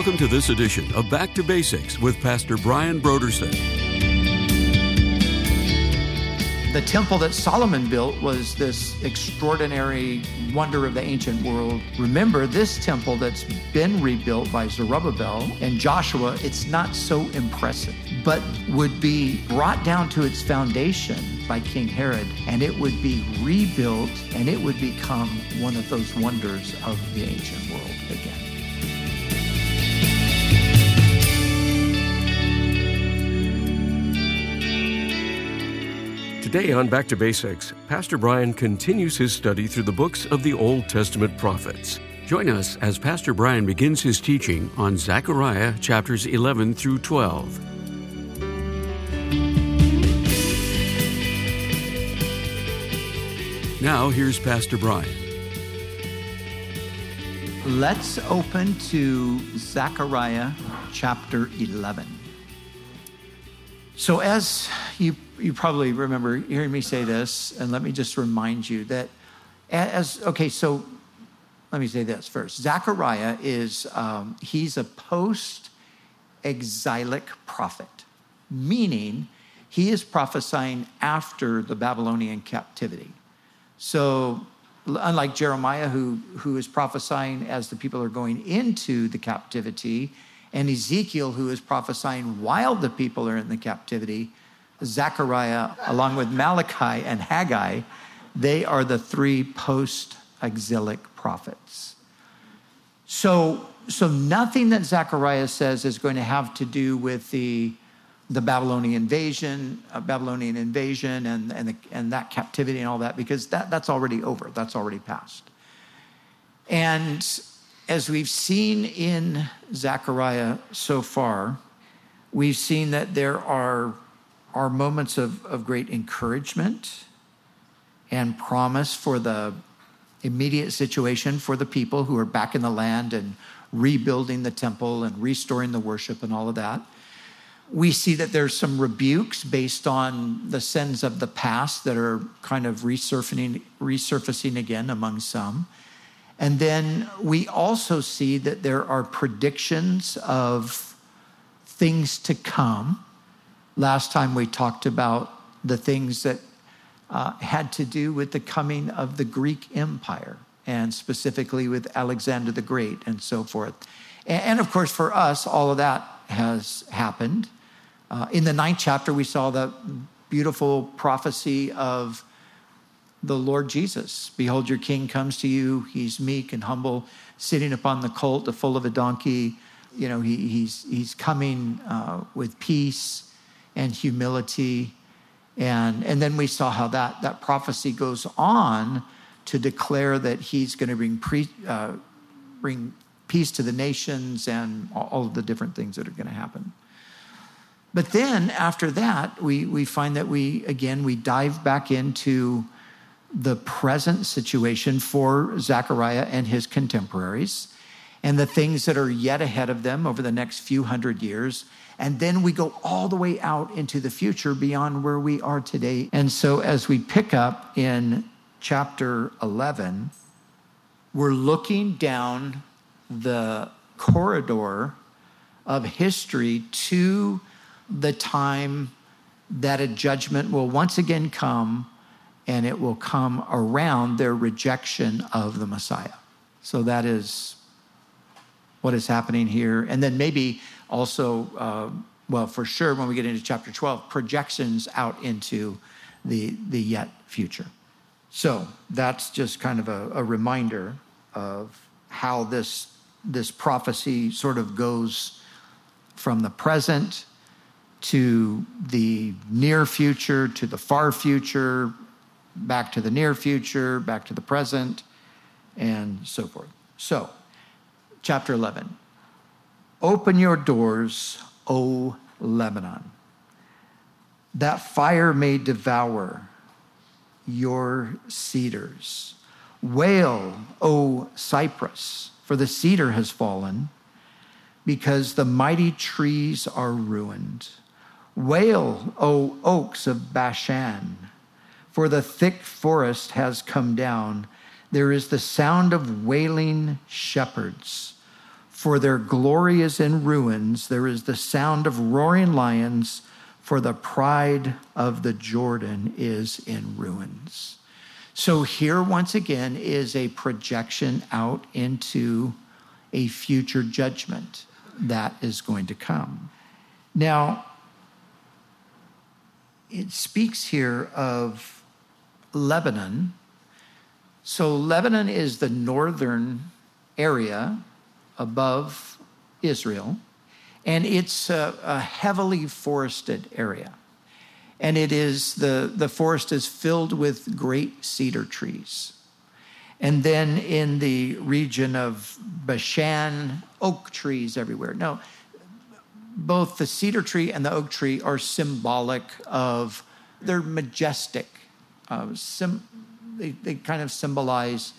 Welcome to this edition of Back to Basics with Pastor Brian Brodersen. The temple that Solomon built was this extraordinary wonder of the ancient world. Remember, this temple that's been rebuilt by Zerubbabel and Joshua, it's not so impressive, but would be brought down to its foundation by King Herod, and it would be rebuilt, and it would become one of those wonders of the ancient world again. Today on Back to Basics, Pastor Brian continues his study through the books of the Old Testament prophets. Join us as Pastor Brian begins his teaching on Zechariah chapters 11 through 12. Now, here's Pastor Brian. Let's open to Zechariah chapter 11. So as you probably remember hearing me say this, and let me just remind you that so let me say this first. Zechariah is, he's a post-exilic prophet, meaning he is prophesying after the Babylonian captivity. So unlike Jeremiah, who is prophesying as the people are going into the captivity, and Ezekiel, who is prophesying while the people are in the captivity, Zechariah, along with Malachi and Haggai, they are the three post-exilic prophets. So nothing that Zechariah says is going to have to do with the Babylonian invasion, and that captivity and all that, because that's already over. That's already passed. And as we've seen in Zechariah so far, we've seen that there are moments of great encouragement and promise for the immediate situation for the people who are back in the land and rebuilding the temple and restoring the worship and all of that. We see that there's some rebukes based on the sins of the past that are kind of resurfacing again among some. And then we also see that there are predictions of things to come. Last time we talked about the things that had to do with the coming of the Greek Empire, and specifically with Alexander the Great and so forth. And of course, for us, all of that has happened. In the 9th chapter, we saw the beautiful prophecy of the Lord Jesus. Behold, your king comes to you. He's meek and humble, sitting upon the colt, the foal of a donkey. You know, he's coming with peace and humility. And then we saw how that prophecy goes on to declare that he's going to bring peace to the nations and all of the different things that are going to happen. But then after that, we find that we dive back into the present situation for Zechariah and his contemporaries and the things that are yet ahead of them over the next few hundred years. And then we go all the way out into the future beyond where we are today. And so as we pick up in chapter 11, we're looking down the corridor of history to the time that a judgment will once again come, and it will come around their rejection of the Messiah. So that is what is happening here. And then maybe also, for sure, when we get into chapter 12, projections out into the yet future. So that's just kind of a reminder of how this prophecy sort of goes from the present to the near future, to the far future, back to the near future, back to the present, and so forth. So, chapter 11. Open your doors, O Lebanon, that fire may devour your cedars. Wail, O Cypress, for the cedar has fallen, because the mighty trees are ruined. Wail, O oaks of Bashan, for the thick forest has come down. There is the sound of wailing shepherds. For their glory is in ruins. There is the sound of roaring lions, for the pride of the Jordan is in ruins. So here, once again, is a projection out into a future judgment that is going to come. Now, it speaks here of Lebanon. So Lebanon is the northern area above Israel, and it's a heavily forested area. And it is, the forest is filled with great cedar trees. And then in the region of Bashan, oak trees everywhere. Now, both the cedar tree and the oak tree are symbolic of, they're majestic. They kind of symbolize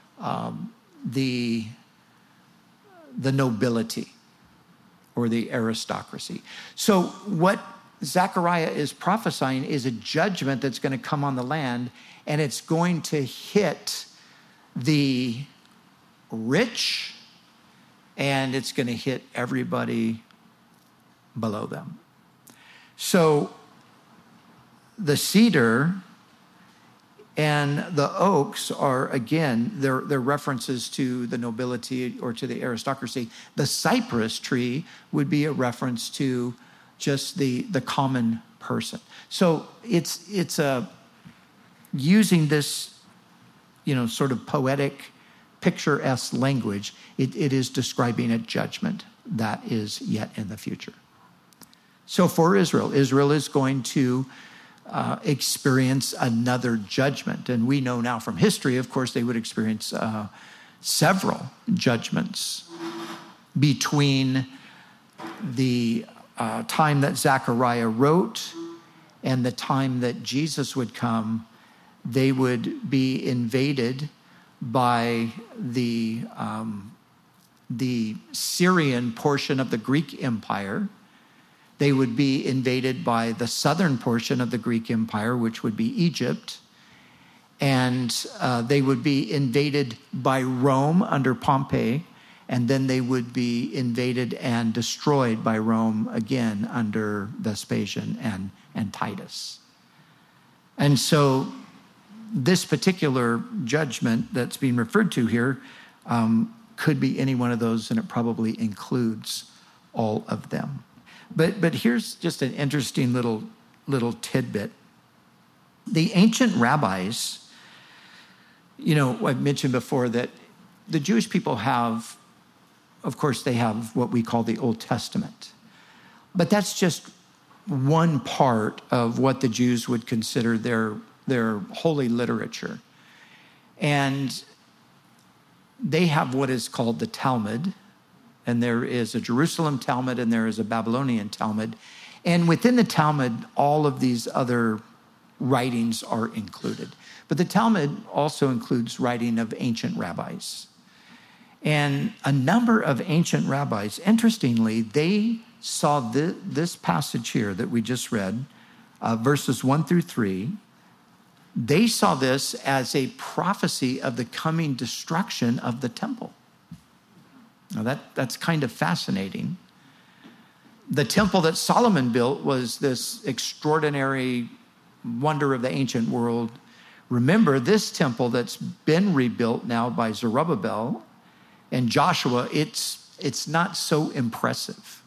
the nobility or the aristocracy. So what Zechariah is prophesying is a judgment that's going to come on the land, and it's going to hit the rich, and it's going to hit everybody below them. So the cedar and the oaks are, again, they're references to the nobility or to the aristocracy. The cypress tree would be a reference to just the common person. So it's using this, sort of poetic, picturesque language. It is describing a judgment that is yet in the future. So for Israel is going to experience another judgment. And we know now from history, of course, they would experience several judgments between the time that Zechariah wrote and the time that Jesus would come. They would be invaded by the Syrian portion of the Greek Empire. They would be invaded by the southern portion of the Greek Empire, which would be Egypt. And they would be invaded by Rome under Pompey. And then they would be invaded and destroyed by Rome again under Vespasian and Titus. And so this particular judgment that's being referred to here could be any one of those, and it probably includes all of them. But here's just an interesting little tidbit. The ancient rabbis, I've mentioned before that the Jewish people have, of course, they have what we call the Old Testament. But that's just one part of what the Jews would consider their holy literature. And they have what is called the Talmud. And there is a Jerusalem Talmud and there is a Babylonian Talmud. And within the Talmud, all of these other writings are included. But the Talmud also includes writing of ancient rabbis. And a number of ancient rabbis, interestingly, they saw this passage here that we just read, verses 1 through 3. They saw this as a prophecy of the coming destruction of the temple. Now that's kind of fascinating. The temple that Solomon built was this extraordinary wonder of the ancient world. Remember, this temple that's been rebuilt now by Zerubbabel and Joshua, it's not so impressive.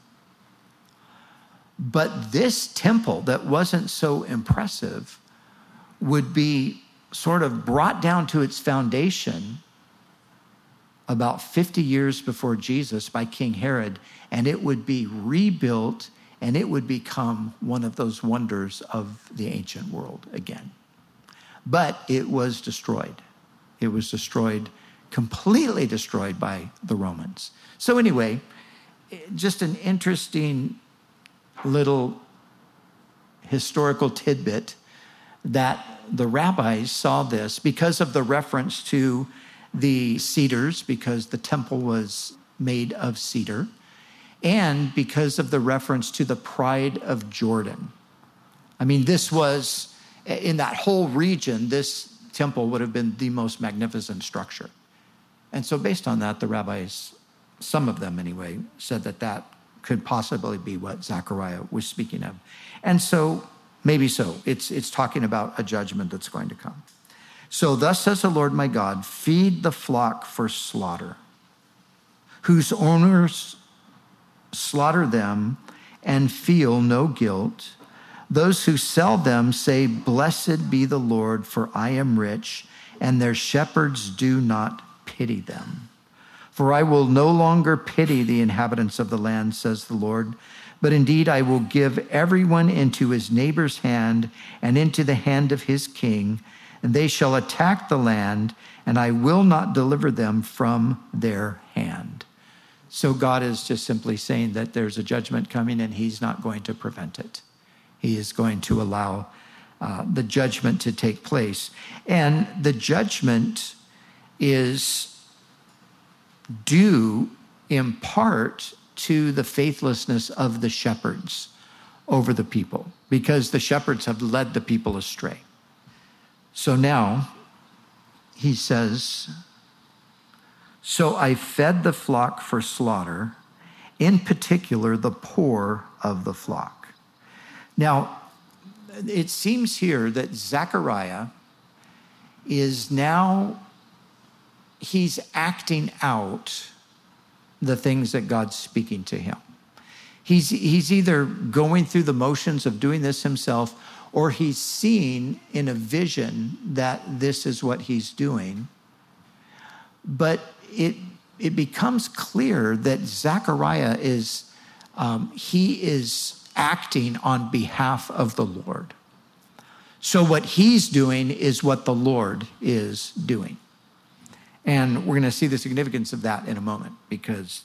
But this temple that wasn't so impressive would be sort of brought down to its foundation about 50 years before Jesus by King Herod, and it would be rebuilt, and it would become one of those wonders of the ancient world again. But it was destroyed. It was destroyed, completely destroyed by the Romans. So anyway, just an interesting little historical tidbit that the rabbis saw this because of the reference to the cedars, because the temple was made of cedar, and because of the reference to the pride of Jordan. I mean, this was, in that whole region, this temple would have been the most magnificent structure. And so based on that, the rabbis some of them anyway, said that that could possibly be what Zechariah was speaking of. And so, maybe so. It's talking about a judgment that's going to come. So thus says the Lord my God, feed the flock for slaughter, whose owners slaughter them and feel no guilt. Those who sell them say, blessed be the Lord, for I am rich, and their shepherds do not pity them. For I will no longer pity the inhabitants of the land, says the Lord, but indeed I will give everyone into his neighbor's hand and into the hand of his king, and they shall attack the land, and I will not deliver them from their hand. So God is just simply saying that there's a judgment coming, and he's not going to prevent it. He is going to allow the judgment to take place. And the judgment is due in part to the faithlessness of the shepherds over the people, because the shepherds have led the people astray. So now he says, so I fed the flock for slaughter, in particular the poor of the flock. Now, it seems here that Zechariah is now, he's acting out the things that God's speaking to him. He's either going through the motions of doing this himself, or he's seeing in a vision that this is what he's doing. But it becomes clear that Zechariah is, he is acting on behalf of the Lord. So what he's doing is what the Lord is doing. And we're going to see the significance of that in a moment, because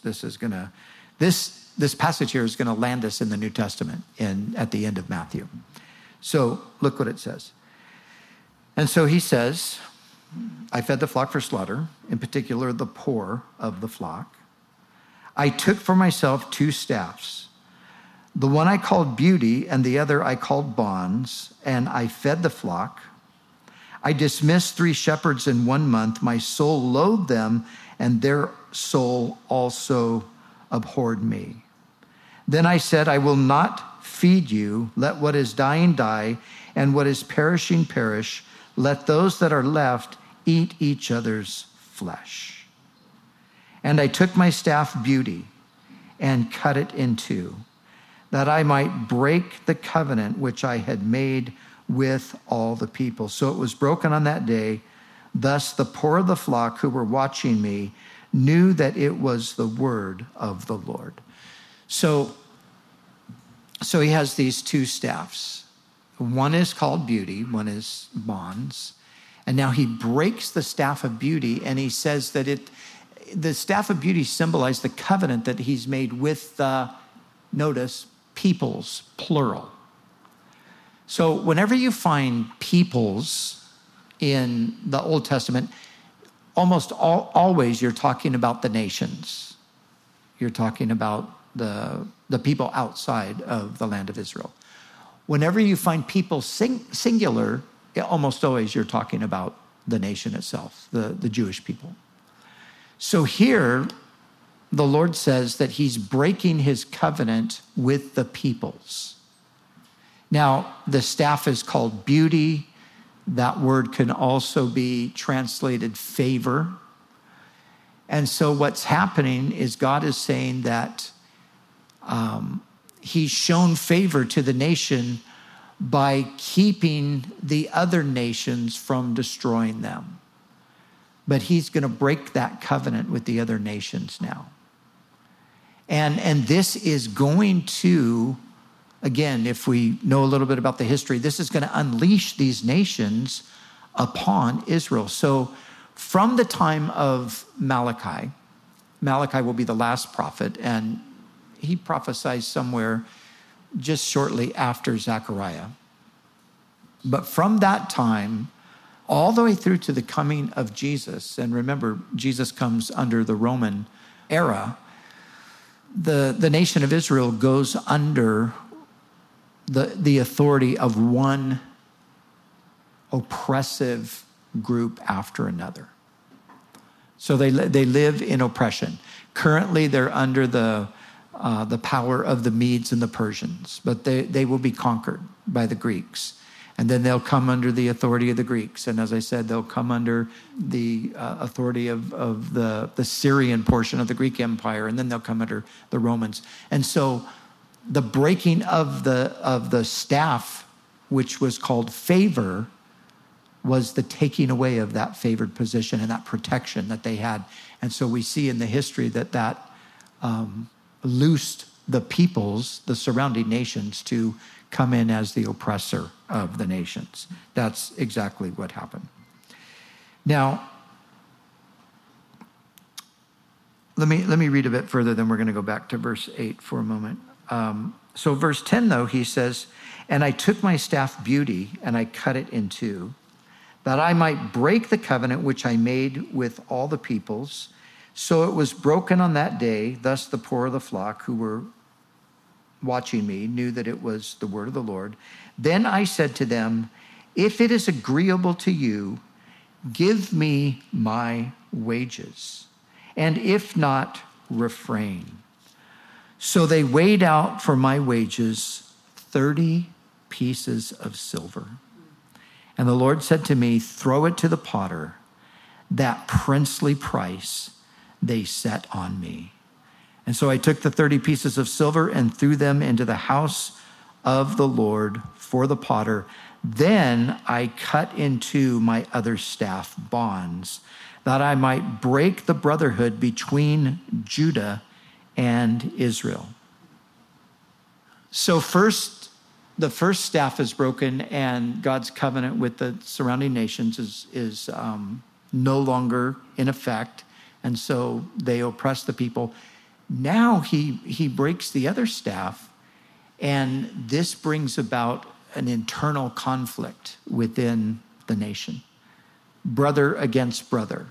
this passage here is going to land us in the New Testament at the end of Matthew. So look what it says. And so he says, I fed the flock for slaughter, in particular the poor of the flock. I took for myself 2 staffs. The one I called beauty, and the other I called bonds, and I fed the flock. I dismissed 3 shepherds in 1 month. My soul loathed them, and their soul also abhorred me. Then I said, I will not feed you. Let what is dying die, and what is perishing perish. Let those that are left eat each other's flesh. And I took my staff beauty and cut it in 2, that I might break the covenant which I had made with all the people. So it was broken on that day. Thus the poor of the flock who were watching me knew that it was the word of the Lord. So he has these 2 staffs. One is called beauty, one is bonds. And now he breaks the staff of beauty, and he says that the staff of beauty symbolized the covenant that he's made with the, notice, peoples, plural. So whenever you find peoples in the Old Testament, almost always you're talking about the nations. You're talking about the people outside of the land of Israel. Whenever you find people singular, almost always you're talking about the nation itself, the Jewish people. So here, the Lord says that he's breaking his covenant with the peoples. Now, the staff is called beauty. That word can also be translated favor. And so what's happening is God is saying that he's shown favor to the nation by keeping the other nations from destroying them. But he's going to break that covenant with the other nations now. And this is going to, again, if we know a little bit about the history, this is going to unleash these nations upon Israel. So from the time of Malachi will be the last prophet, and he prophesies somewhere just shortly after Zechariah. But from that time, all the way through to the coming of Jesus, and remember, Jesus comes under the Roman era, the nation of Israel goes under the authority of one oppressive group after another. So they live in oppression. Currently, they're under the power of the Medes and the Persians, but they will be conquered by the Greeks. And then they'll come under the authority of the Greeks. And as I said, they'll come under the authority of the Syrian portion of the Greek Empire, and then they'll come under the Romans. And so the breaking of the staff, which was called favor, was the taking away of that favored position and that protection that they had. And so we see in the history that loosed the peoples, the surrounding nations, to come in as the oppressor of the nations. That's exactly what happened. Now, let me read a bit further, then we're going to go back to verse 8 for a moment. So verse 10, though, he says, "And I took my staff Beauty, and I cut it in two, that I might break the covenant which I made with all the peoples. So it was broken on that day. Thus the poor of the flock who were watching me knew that it was the word of the Lord. Then I said to them, if it is agreeable to you, give me my wages, and if not, refrain. So they weighed out for my wages 30 pieces of silver. And the Lord said to me, throw it to the potter, that princely price they set on me. And so I took the 30 pieces of silver and threw them into the house of the Lord for the potter. Then I cut into my other staff bonds, that I might break the brotherhood between Judah and Israel. So the first staff is broken, and God's covenant with the surrounding nations is no longer in effect. And so they oppress the people. Now he breaks the other staff, and this brings about an internal conflict within the nation. Brother against brother.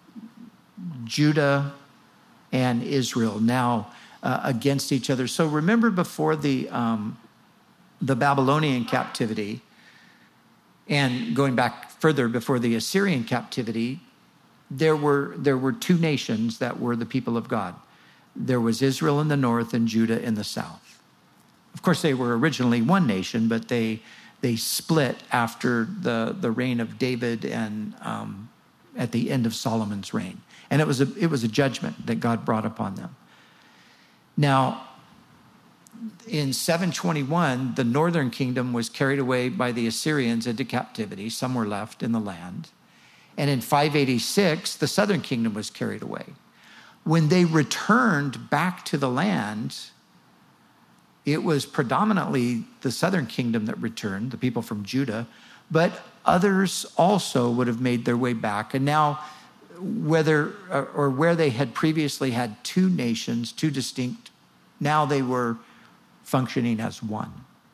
Judah and Israel now against each other. So remember, before the Babylonian captivity, and going back further, before the Assyrian captivity, there were two nations that were the people of God. There was Israel in the north and Judah in the south. Of course, they were originally one nation, but they split after the reign of David and at the end of Solomon's reign. And it was a judgment that God brought upon them. Now, in 721, the northern kingdom was carried away by the Assyrians into captivity. Some were left in the land. And in 586, the southern kingdom was carried away. When they returned back to the land, it was predominantly the southern kingdom that returned, the people from Judah, but others also would have made their way back. And now, whether or where they had previously had two nations, two distinct, now they were functioning as one.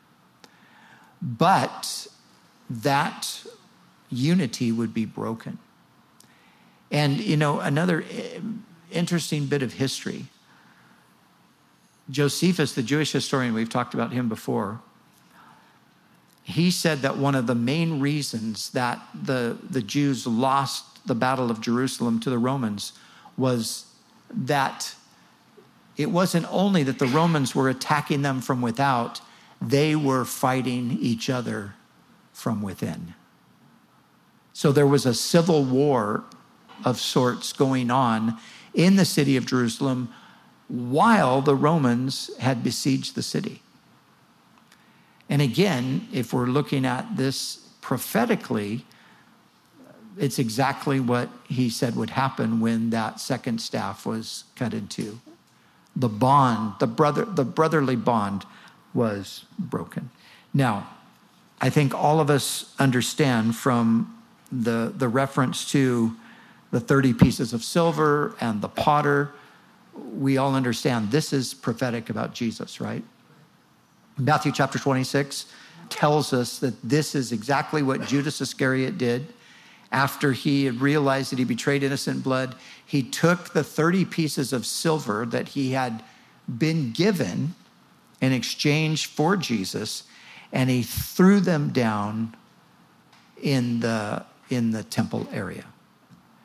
But that unity would be broken. And, another interesting bit of history. Josephus, the Jewish historian, we've talked about him before, he said that one of the main reasons that the Jews lost the Battle of Jerusalem to the Romans was that it wasn't only that the Romans were attacking them from without, they were fighting each other from within. So there was a civil war of sorts going on in the city of Jerusalem while the Romans had besieged the city. And again, if we're looking at this prophetically, it's exactly what he said would happen when that second staff was cut in two. The bond, the brotherly bond was broken. Now, I think all of us understand from the reference to the 30 pieces of silver and the potter, we all understand this is prophetic about Jesus, right? Matthew chapter 26 tells us that this is exactly what Judas Iscariot did. After he had realized that he betrayed innocent blood, he took the 30 pieces of silver that he had been given in exchange for Jesus, and he threw them down in the temple area.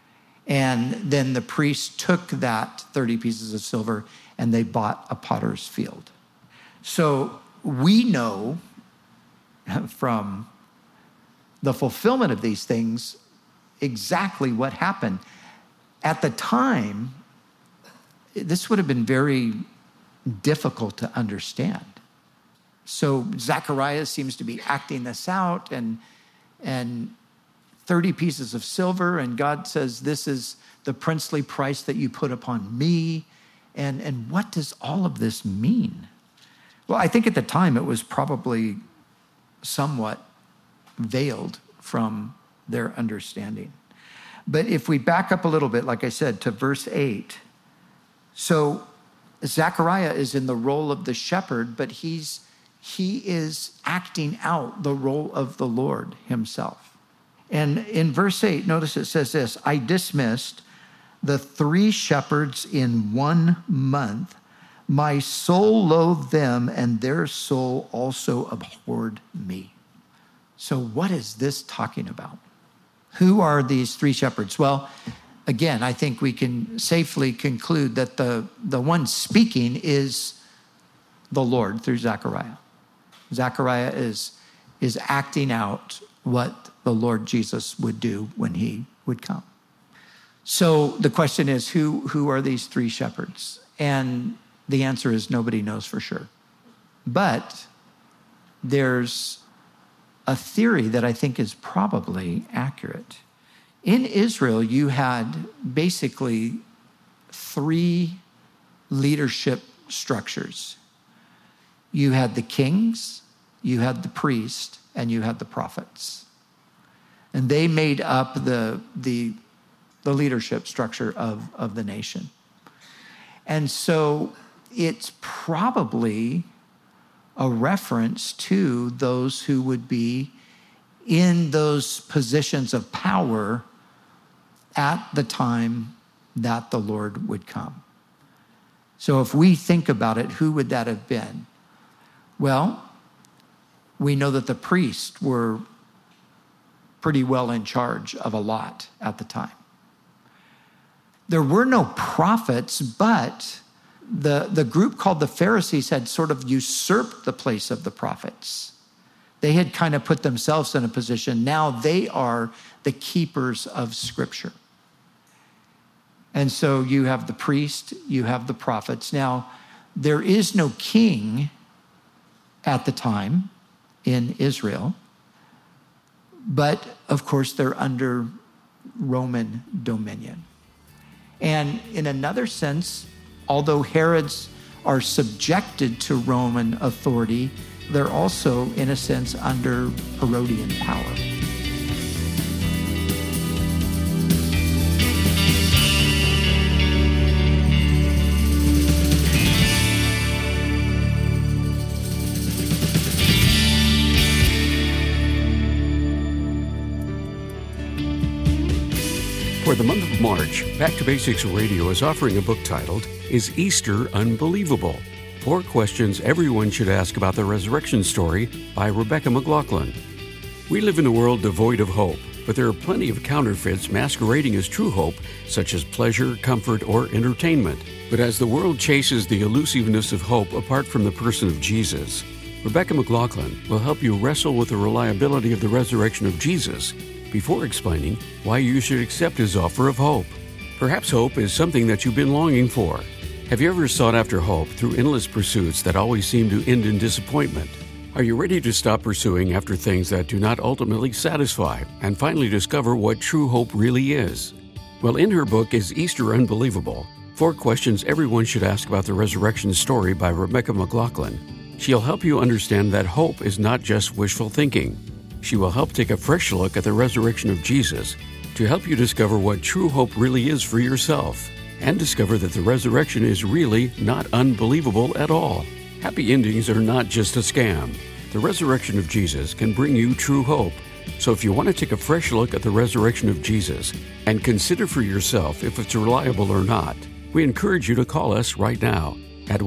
And then the priest took that 30 pieces of silver and they bought a potter's field. So we know from the fulfillment of these things exactly what happened. At the time, this would have been very difficult to understand. So Zechariah seems to be acting this out, and 30 pieces of silver, and God says, this is the princely price that you put upon me. And what does all of this mean? Well, I think at the time it was probably somewhat veiled from their understanding. But if we back up a little bit, like I said, to verse 8, so Zechariah is in the role of the shepherd, but he is acting out the role of the Lord himself. And in verse 8, notice it says this, I dismissed the 3 shepherds in 1 month. My soul loathed them, and their soul also abhorred me. So what is this talking about? Who are these 3 shepherds? Well, again, I think we can safely conclude that the one speaking is the Lord through Zechariah. Zechariah is acting out what the Lord Jesus would do when he would come. So the question is, who are these 3 shepherds? And the answer is nobody knows for sure. But there's a theory that I think is probably accurate. In Israel, you had basically 3 leadership structures. You had the kings, you had the priest, and you had the prophets. And they made up the leadership structure of the nation. And so it's probably a reference to those who would be in those positions of power at the time that the Lord would come. So if we think about it, who would that have been? Well, we know that the priests were pretty well in charge of a lot at the time. There were no prophets, but the group called the Pharisees had sort of usurped the place of the prophets. They had kind of put themselves in a position. Now they are the keepers of Scripture. And so you have the priest, you have the prophets. Now, there is no king at the time in Israel, but of course they're under Roman dominion. And in another sense, although Herods are subjected to Roman authority, they're also, in a sense, under Herodian power. For the month of March, Back to Basics Radio is offering a book titled, Is Easter Unbelievable? 4 questions everyone should ask about the resurrection story by Rebecca McLaughlin. We live in a world devoid of hope, but there are plenty of counterfeits masquerading as true hope, such as pleasure, comfort, or entertainment. But as the world chases the elusiveness of hope apart from the person of Jesus, Rebecca McLaughlin will help you wrestle with the reliability of the resurrection of Jesus before explaining why you should accept his offer of hope. Perhaps hope is something that you've been longing for. Have you ever sought after hope through endless pursuits that always seem to end in disappointment? Are you ready to stop pursuing after things that do not ultimately satisfy and finally discover what true hope really is? Well, in her book, Is Easter Unbelievable? 4 questions everyone should ask about the resurrection story by Rebecca McLaughlin, she'll help you understand that hope is not just wishful thinking. She will help take a fresh look at the resurrection of Jesus to help you discover what true hope really is for yourself and discover that the resurrection is really not unbelievable at all. Happy endings are not just a scam. The resurrection of Jesus can bring you true hope. So if you want to take a fresh look at the resurrection of Jesus and consider for yourself if it's reliable or not, we encourage you to call us right now at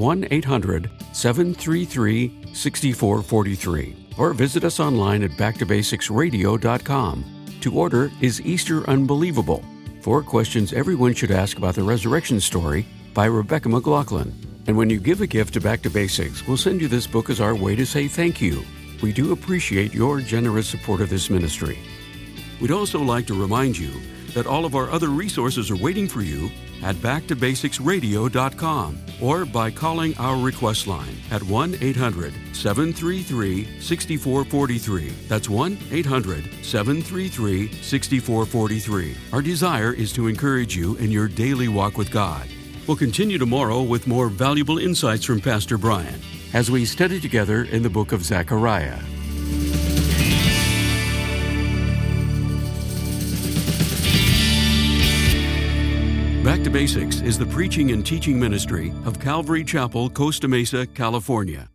1-800-733-6443 or visit us online at backtobasicsradio.com to order Is Easter Unbelievable? 4 Questions Everyone Should Ask About the Resurrection Story by Rebecca McLaughlin. And when you give a gift to Back to Basics, we'll send you this book as our way to say thank you. We do appreciate your generous support of this ministry. We'd also like to remind you that all of our other resources are waiting for you at backtobasicsradio.com or by calling our request line at 1-800-733-6443. That's 1-800-733-6443. Our desire is to encourage you in your daily walk with God. We'll continue tomorrow with more valuable insights from Pastor Brian as we study together in the book of Zechariah. Back to Basics is the preaching and teaching ministry of Calvary Chapel, Costa Mesa, California.